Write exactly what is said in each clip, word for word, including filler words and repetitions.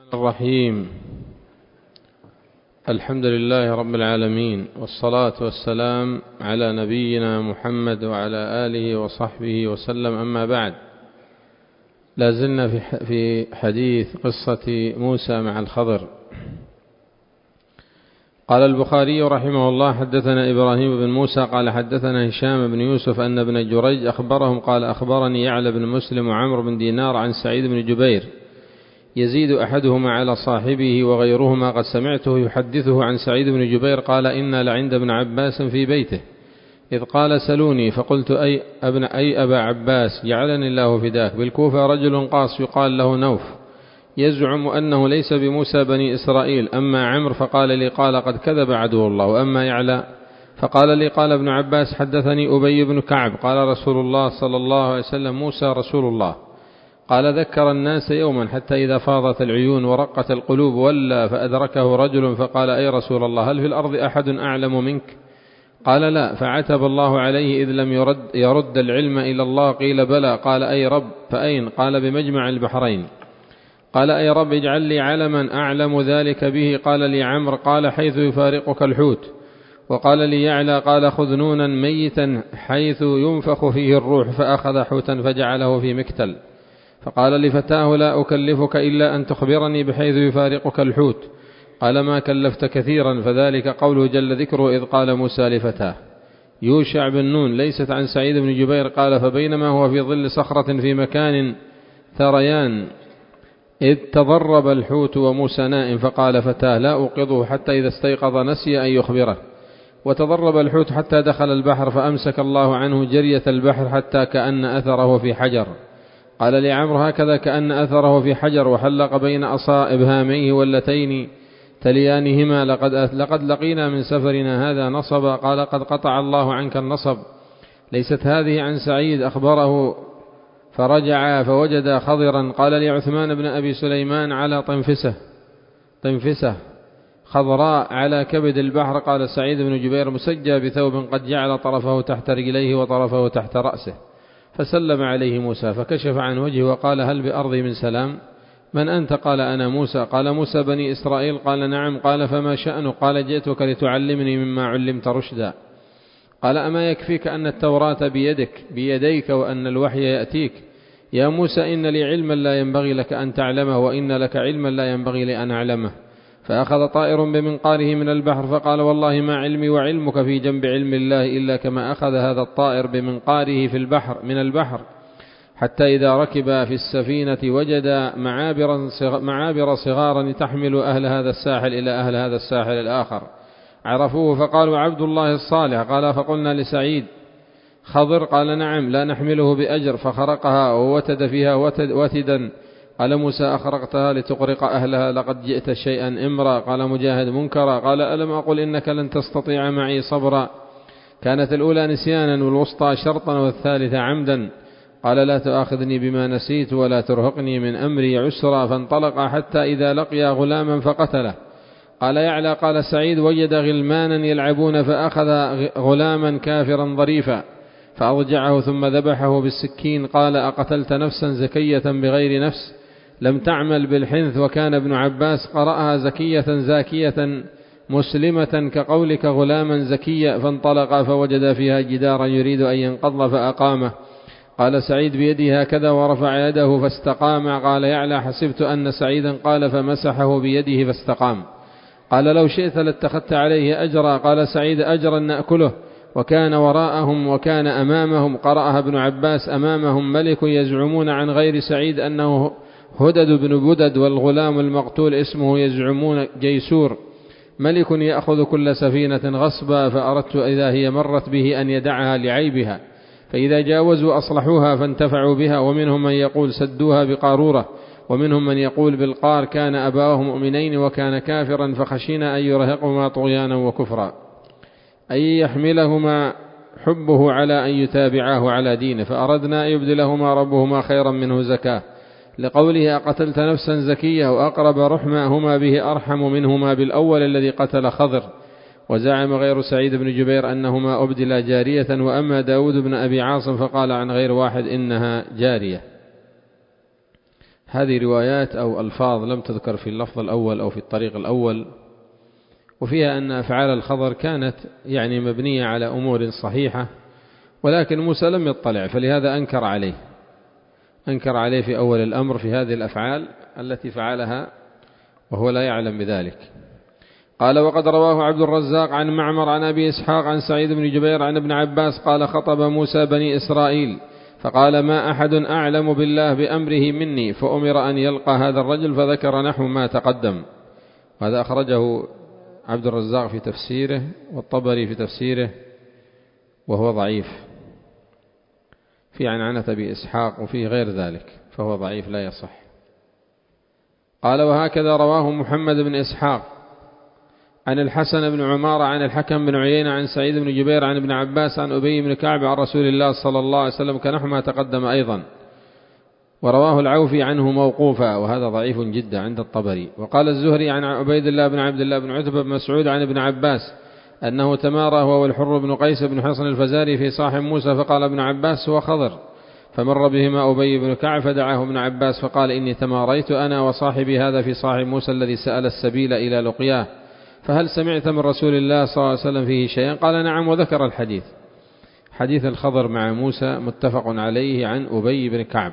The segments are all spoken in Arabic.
الرحيم. الحمد لله رب العالمين، والصلاة والسلام على نبينا محمد وعلى آله وصحبه وسلم. أما بعد، لازلنا في حديث قصة موسى مع الخضر. قال البخاري رحمه الله: حدثنا إبراهيم بن موسى قال حدثنا هشام بن يوسف أن ابن جريج أخبرهم قال أخبرني يعلى بن مسلم وعمر بن دينار عن سعيد بن جبير يزيد أحدهما على صاحبه وغيرهما قد سمعته يحدثه عن سعيد بن جبير قال: إنا لعند ابن عباس في بيته إذ قال: سلوني، فقلت: أي, ابن أي أبا عباس، جعلني الله فداك. بالكوفة رجل قاص يقال له نوف يزعم أنه ليس بموسى بني إسرائيل. أما عمرو فقال لي قال: قد كذب عدو الله. وأما يعلى فقال لي قال ابن عباس: حدثني أبي بن كعب قال رسول الله صلى الله عليه وسلم: موسى رسول الله. قال: ذكر الناس يوما حتى إذا فاضت العيون ورقت القلوب ولى فأدركه رجل فقال: أي رسول الله، هل في الأرض أحد أعلم منك؟ قال: لا. فعتب الله عليه إذ لم يرد, يرد العلم إلى الله. قيل: بلى. قال: أي رب، فأين؟ قال: بمجمع البحرين. قال: أي رب، اجعل لي علما أعلم ذلك به. قال: لي عمرو. قال: حيث يفارقك الحوت. وقال لي يعلى قال: خذ نونا ميتا حيث ينفخ فيه الروح. فأخذ حوتا فجعله في مكتل. فقال لفتاه: لا أكلفك إلا أن تخبرني بحيث يفارقك الحوت. قال: ما كلفت كثيرا، فذلك قوله جل ذكره إذ قال موسى لفتاه. يوشع بن نون. ليست عن سعيد بن جبير قال: فبينما هو في ظل صخرة في مكان ثريان إذ تضرب الحوت وموسى نائم، فقال فتاه: لا أوقظه حتى إذا استيقظ نسي أن يخبره. وتضرب الحوت حتى دخل البحر فأمسك الله عنه جرية البحر حتى كأن أثره في حجر. قال لعمرو: هكذا كأن أثره في حجر. وحلق بين أصابع إبهاميه واللتين تليانهما: لقد, لقد لقينا من سفرنا هذا نصبا. قال: قد قطع الله عنك النصب. ليست هذه عن سعيد أخبره فرجع فوجد خضرا. قال لعثمان بن أبي سليمان: على طنفسة طنفسة خضراء على كبد البحر. قال سعيد بن جبير: مسجى بثوب قد جعل طرفه تحت رجليه وطرفه تحت رأسه. فسلم عليه موسى فكشف عن وجهه وقال: هل بأرضي من سلام؟ من أنت؟ قال: أنا موسى. قال: موسى بني إسرائيل؟ قال: نعم. قال: فما شأنه؟ قال: جئتك لتعلمني مما علمت رشدا. قال: أما يكفيك أن التوراة بيدك بيديك وأن الوحي يأتيك؟ يا موسى، إن لي علما لا ينبغي لك أن تعلمه، وإن لك علما لا ينبغي لأن أعلمه. فأخذ طائر بمنقاره من البحر فقال: والله ما علمي وعلمك في جنب علم الله إلا كما أخذ هذا الطائر بمنقاره في البحر من البحر. حتى إذا ركب في السفينة وجد معابر صغارا تحمل أهل هذا الساحل إلى أهل هذا الساحل الآخر. عرفوه فقالوا: عبد الله الصالح. قال: فقلنا لسعيد: خضر؟ قال: نعم. لا نحمله بأجر. فخرقها ووتد فيها وتدا. قال موسى: أخرقتها لتغرق أهلها؟ لقد جئت شيئا إمرا. قال مجاهد: منكرا. قال: ألم أقل إنك لن تستطيع معي صبرا؟ كانت الأولى نسيانا والوسطى شرطا والثالثة عمدا. قال: لا تؤاخذني بما نسيت ولا ترهقني من أمري عسرا. فانطلق حتى إذا لقي غلاما فقتله. قال يعلى قال سعيد: وجد غلمانا يلعبون فأخذ غلاما كافرا ظريفا فأضجعه ثم ذبحه بالسكين. قال: أقتلت نفسا زكية بغير نفس لم تعمل بالحنث؟ وكان ابن عباس قرأها زكية زاكية مسلمة كقولك غلاما زكية. فانطلق فوجد فيها جدارا يريد أن ينقض فأقامه. قال سعيد: بيده هكذا ورفع يده فاستقام. قال يعلى: حسبت أن سعيدا قال فمسحه بيده فاستقام. قال: لو شئت لاتخذت عليه أجرا. قال سعيد: أجرا نأكله. وكان وراءهم وكان أمامهم. قرأها ابن عباس: أمامهم ملك يزعمون عن غير سعيد أنه هدد بن بدد، والغلام المقتول اسمه يزعمون جيسور. ملك يأخذ كل سفينة غصبا، فأردت إذا هي مرت به أن يدعها لعيبها، فإذا جاوزوا أصلحوها فانتفعوا بها. ومنهم من يقول سدوها بقارورة، ومنهم من يقول بالقار. كان أباه مؤمنين وكان كافرا فخشينا أن يرهقهما طغيانا وكفرا، أي يحملهما حبه على أن يتابعاه على دينه. فأردنا أن يبدلهما ربهما خيرا منه زكاة، لقوله: أقتلت نفسا زكية. وأقرب رحمة هما به أرحم منهما بالأول الذي قتل خضر. وزعم غير سعيد بن جبير أنهما أبدلا جارية. وأما داود بن أبي عاصم فقال عن غير واحد إنها جارية. هذه روايات أو ألفاظ لم تذكر في اللفظ الأول أو في الطريق الأول، وفيها أن أفعال الخضر كانت يعني مبنية على أمور صحيحة، ولكن موسى لم يطلع، فلهذا أنكر عليه أنكر عليه في أول الأمر في هذه الأفعال التي فعلها وهو لا يعلم بذلك. قال: وقد رواه عبد الرزاق عن معمر عن أبي إسحاق عن سعيد بن جبير عن ابن عباس قال: خطب موسى بني إسرائيل فقال: ما أحد أعلم بالله بأمره مني، فأمر أن يلقى هذا الرجل، فذكر نحو ما تقدم. وهذا أخرجه عبد الرزاق في تفسيره والطبري في تفسيره، وهو ضعيف في عنعنة أبي إسحاق وفيه غير ذلك، فهو ضعيف لا يصح. قال: وهكذا رواه محمد بن إسحاق عن الحسن بن عمارة عن الحكم بن عيينة عن سعيد بن جبير عن ابن عباس عن أبي بن كعب عن رسول الله صلى الله عليه وسلم كنحو ما تقدم أيضا. ورواه العوفي عنه موقوفا، وهذا ضعيف جدا عند الطبري. وقال الزهري عن عبيد الله بن عبد الله بن عتبة بن مسعود عن ابن عباس أنه تمارى هو والحر بن قيس بن حصن الفزاري في صاحب موسى، فقال ابن عباس: هو خضر. فمر بهما أبي بن كعب فدعاه ابن عباس فقال: إني تماريت أنا وصاحبي هذا في صاحب موسى الذي سأل السبيل إلى لقياه، فهل سمعت من رسول الله صلى الله عليه وسلم فيه شيئا؟ قال: نعم. وذكر الحديث، حديث الخضر مع موسى متفق عليه عن أبي بن كعب.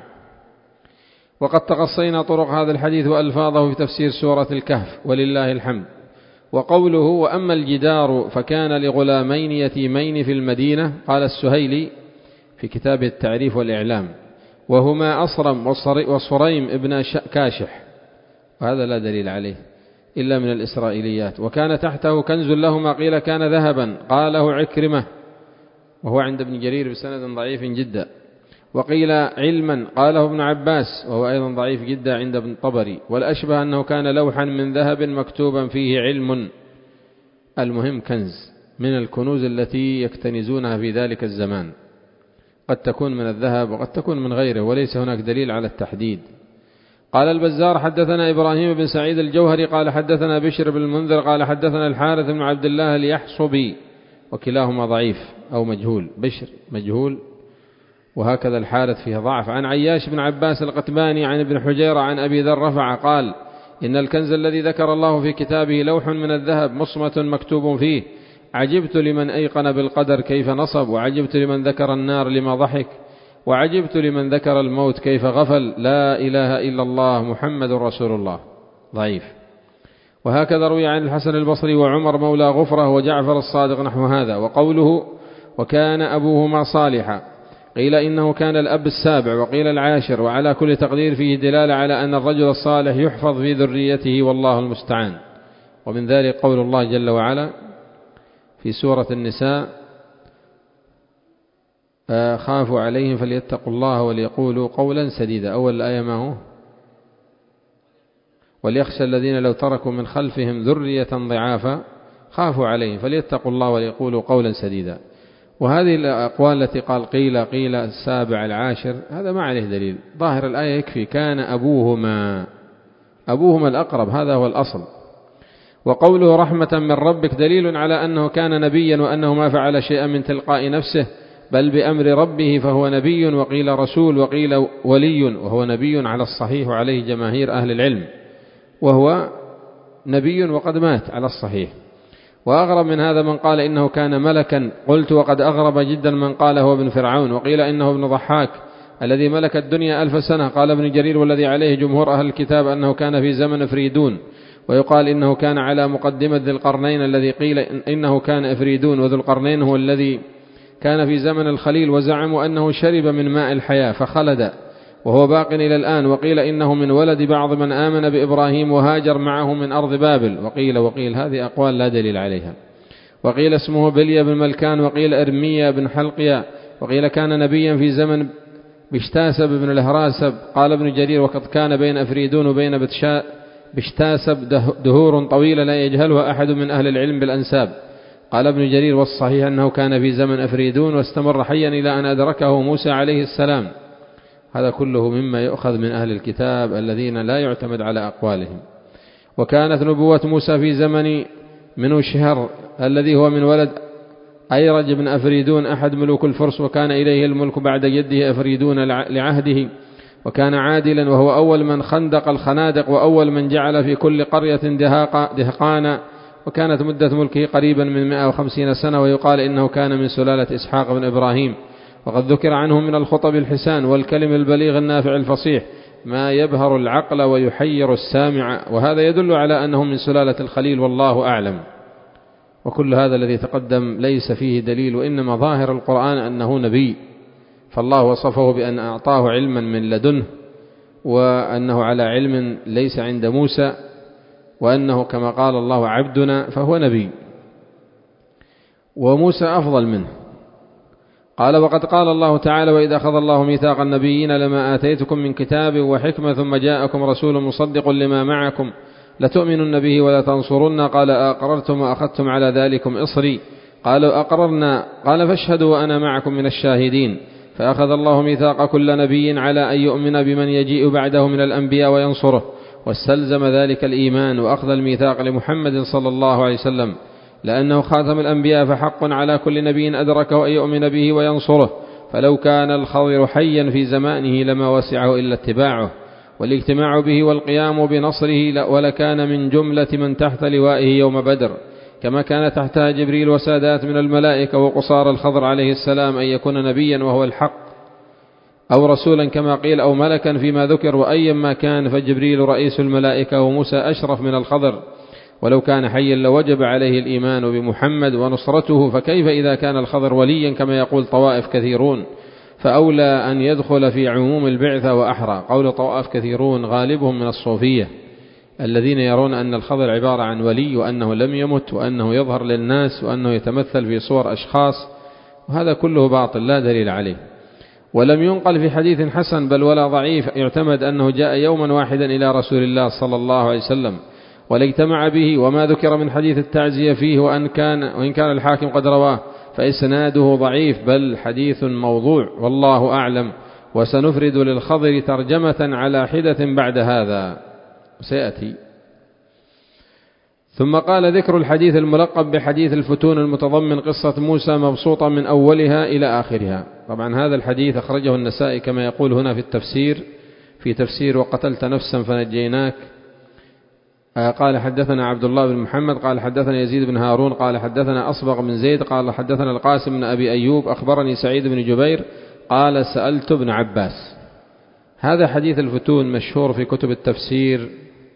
وقد تقصينا طرق هذا الحديث وألفاظه في تفسير سورة الكهف ولله الحمد. وقوله: وأما الجدار فكان لغلامين يتيمين في المدينة، قال السهيلي في كتاب التعريف والإعلام: وهما أصرم وصريم ابن كاشح، وهذا لا دليل عليه إلا من الإسرائيليات. وكان تحته كنز لهما، قيل كان ذهبا، قاله عكرمة وهو عند ابن جرير بسند ضعيف جدا. وقيل علما، قاله ابن عباس وهو أيضا ضعيف جدا عند ابن طبري. والأشبه أنه كان لوحا من ذهب مكتوبا فيه علم. المهم كنز من الكنوز التي يكتنزونها في ذلك الزمان، قد تكون من الذهب وقد تكون من غيره، وليس هناك دليل على التحديد. قال البزار: حدثنا إبراهيم بن سعيد الجوهري قال حدثنا بشر بن المنذر قال حدثنا الحارث بن عبد الله اليحصبي، وكلاهما ضعيف أو مجهول، بشر مجهول وهكذا الحارث فيه ضعف. عن عياش بن عباس القتباني عن ابن حجيرة عن أبي ذر رفع قال: إن الكنز الذي ذكر الله في كتابه لوح من الذهب مصمة مكتوب فيه: عجبت لمن أيقن بالقدر كيف نصب، وعجبت لمن ذكر النار لما ضحك، وعجبت لمن ذكر الموت كيف غفل، لا إله إلا الله محمد رسول الله. ضعيف. وهكذا روي عن الحسن البصري وعمر مولى غفرة وجعفر الصادق نحو هذا. وقوله: وكان أبوهما صالحا، قيل إنه كان الأب السابع وقيل العاشر، وعلى كل تقدير فيه دلالة على أن الرجل الصالح يحفظ في ذريته، والله المستعان. ومن ذلك قول الله جل وعلا في سورة النساء: خافوا عليهم فليتقوا الله وليقولوا قولا سديدا. أول الآية ما هو؟ وليخشى الذين لو تركوا من خلفهم ذرية ضعافا خافوا عليهم فليتقوا الله وليقولوا قولا سديدا. وهذه الأقوال التي قال قيل قيل السابع العاشر هذا ما عليه دليل، ظاهر الآية يكفي: كان أبوهما، أبوهما الأقرب، هذا هو الأصل. وقوله رحمة من ربك دليل على أنه كان نبيا، وأنه ما فعل شيئا من تلقاء نفسه بل بأمر ربه، فهو نبي، وقيل رسول وقيل ولي، وهو نبي على الصحيح وعليه جماهير أهل العلم، وهو نبي وقد مات على الصحيح. وأغرب من هذا من قال إنه كان ملكا، قلت وقد أغرب جدا من قال هو ابن فرعون، وقيل إنه ابن ضحاك الذي ملك الدنيا ألف سنة. قال ابن جرير: والذي عليه جمهور أهل الكتاب أنه كان في زمن أفريدون، ويقال إنه كان على مقدمة ذي القرنين الذي قيل إنه كان أفريدون، وذو القرنين هو الذي كان في زمن الخليل، وزعموا أنه شرب من ماء الحياة فخلد وهو باق إلى الآن. وقيل إنه من ولد بعض من آمن بإبراهيم وهاجر معه من أرض بابل. وقيل وقيل هذه أقوال لا دليل عليها. وقيل اسمه بليا بن ملكان، وقيل إرميا بن حلقيا، وقيل كان نبيا في زمن بشتاسب بن الهراسب. قال ابن جرير: وقد كان بين أفريدون وبين بشتاسب دهور طويلة لا يجهلها أحد من أهل العلم بالأنساب. قال ابن جرير: والصحيح أنه كان في زمن أفريدون واستمر حيا إلى أن أدركه موسى عليه السلام. هذا كله مما يؤخذ من أهل الكتاب الذين لا يعتمد على أقوالهم. وكانت نبوة موسى في زمن منوشهر الذي هو من ولد أيرج بن أفريدون أحد ملوك الفرس، وكان إليه الملك بعد جده أفريدون لعهده، وكان عادلا، وهو أول من خندق الخنادق وأول من جعل في كل قرية دهقانا، وكانت مدة ملكه قريبا من مئة وخمسين سنة، ويقال إنه كان من سلالة إسحاق بن إبراهيم. وقد ذكر عنه من الخطب الحسان والكلم البليغ النافع الفصيح ما يبهر العقل ويحير السامع، وهذا يدل على أنه من سلالة الخليل، والله أعلم. وكل هذا الذي تقدم ليس فيه دليل، وإنما ظاهر القرآن أنه نبي، فالله وصفه بأن أعطاه علما من لدنه، وأنه على علم ليس عند موسى، وأنه كما قال الله عبدنا فهو نبي، وموسى أفضل منه. قال: وقد قال الله تعالى: وإذا أخذ الله ميثاق النبيين لما آتيتكم من كتاب وحكمة ثم جاءكم رسول مصدق لما معكم لتؤمنن به ولا تنصرن. قال: أقررتم وأخذتم على ذلكم إصري؟ قالوا: أقررنا. قال: فاشهدوا وأنا معكم من الشاهدين. فأخذ الله ميثاق كل نبي على أن يؤمن بمن يجيء بعده من الأنبياء وينصره، واستلزم ذلك الإيمان وأخذ الميثاق لمحمد صلى الله عليه وسلم، لأنه خاتم الأنبياء، فحق على كل نبي أدركه أن يؤمن به وينصره، فلو كان الخضر حيا في زمانه لما وسعه إلا اتباعه والاجتماع به والقيام بنصره، ولكان من جملة من تحت لوائه يوم بدر، كما كان تحتها جبريل وسادات من الملائكة وقصار الخضر عليه السلام أن يكون نبيا وهو الحق، أو رسولا كما قيل، أو ملكا فيما ذكر. وأيا ما كان فجبريل رئيس الملائكة وموسى أشرف من الخضر، ولو كان حيا لوجب عليه الإيمان بمحمد ونصرته، فكيف إذا كان الخضر وليا كما يقول طوائف كثيرون؟ فأولى أن يدخل في عموم البعثة وأحرى. قول طوائف كثيرون غالبهم من الصوفية الذين يرون أن الخضر عبارة عن ولي، وأنه لم يمت، وأنه يظهر للناس، وأنه يتمثل في صور أشخاص، وهذا كله باطل لا دليل عليه. ولم ينقل في حديث حسن بل ولا ضعيف يعتمد أنه جاء يوما واحدا إلى رسول الله صلى الله عليه وسلم ولا اجتمع به. وما ذكر من حديث التعزية فيه وأن كان وإن كان الحاكم قد رواه فإسناده ضعيف، بل حديث موضوع، والله أعلم. وسنفرد للخضر ترجمة على حدة بعد هذا سيأتي. ثم قال: ذكر الحديث الملقب بحديث الفتون المتضمن قصة موسى مبسوطة من أولها إلى آخرها. طبعا هذا الحديث أخرجه النسائي كما يقول هنا في التفسير، في تفسير وقتلت نفسا فنجيناك. قال: حدثنا عبد الله بن محمد قال حدثنا يزيد بن هارون قال حدثنا أصبغ بن زيد قال حدثنا القاسم بن أبي أيوب أخبرني سعيد بن جبير قال: سألت ابن عباس. هذا حديث الفتون مشهور في كتب التفسير،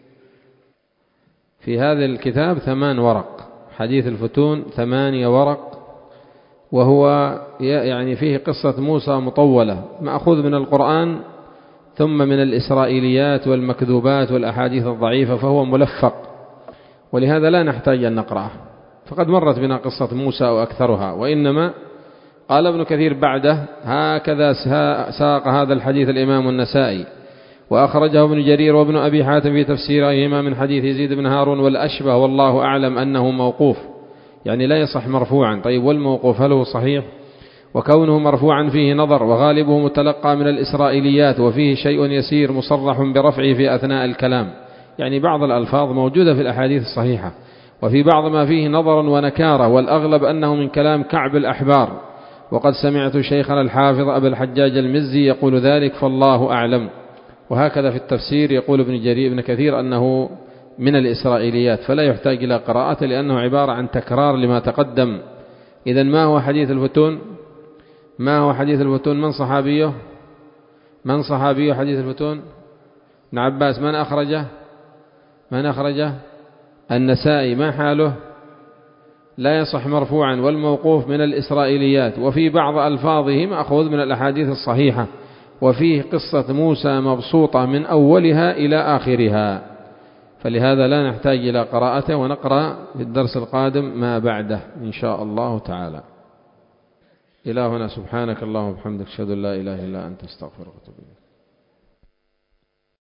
في هذا الكتاب ثمان ورق، حديث الفتون ثمانية ورق، وهو يعني فيه قصة موسى مطولة مأخوذ من القرآن ثم من الإسرائيليات والمكذوبات والأحاديث الضعيفة، فهو ملفق، ولهذا لا نحتاج أن نقرأه، فقد مرت بنا قصة موسى وأكثرها. وإنما قال ابن كثير بعده: هكذا ساق هذا الحديث الإمام النسائي، وأخرجه ابن جرير وابن أبي حاتم في تفسيرهما من حديث يزيد بن هارون، والأشبه والله أعلم أنه موقوف، يعني لا يصح مرفوعا. طيب والموقوف هل هو صحيح؟ وكونه مرفوعا فيه نظر، وغالبه متلقى من الإسرائيليات، وفيه شيء يسير مصرح برفعه في أثناء الكلام، يعني بعض الألفاظ موجودة في الأحاديث الصحيحة، وفي بعض ما فيه نظر ونكارة، والأغلب أنه من كلام كعب الأحبار، وقد سمعت شيخنا الحافظ أبا الحجاج المزي يقول ذلك، فالله أعلم. وهكذا في التفسير يقول ابن جرير ابن كثير أنه من الإسرائيليات، فلا يحتاج إلى قراءته لأنه عبارة عن تكرار لما تقدم. إذن ما هو حديث الفتون؟ ما هو حديث الفتون؟ من صحابيه؟ من صحابيه حديث الفتون؟ ابن عباس. من أخرجه؟ من أخرجه؟ النسائي. ما حاله؟ لا يصح مرفوعا، والموقوف من الإسرائيليات، وفي بعض ألفاظه مأخوذ من الأحاديث الصحيحة، وفيه قصة موسى مبسوطة من أولها إلى آخرها، فلهذا لا نحتاج إلى قراءته، ونقرأ في الدرس القادم ما بعده إن شاء الله تعالى. إلى هنا، سبحانك اللهم وبحمدك، أشهد أن لا إله إلا أنت، أستغفرك وأتوب إليك.